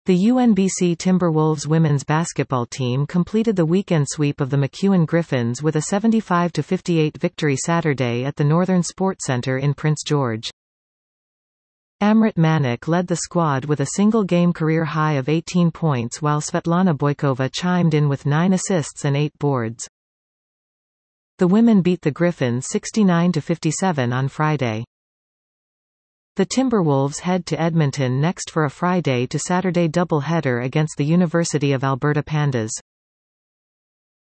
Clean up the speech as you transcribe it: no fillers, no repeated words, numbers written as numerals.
The UNBC Timberwolves women's basketball team completed the weekend sweep of the McEwen Griffins with a 75-58 victory Saturday at the Northern Sports Center in Prince George. Amrit Manik led the squad with a single-game career high of 18 points while Svetlana Boykova chimed in with 9 assists and 8 boards. The women beat the Griffins 69-57 on Friday. The Timberwolves head to Edmonton next for a Friday to Saturday doubleheader against the University of Alberta Pandas.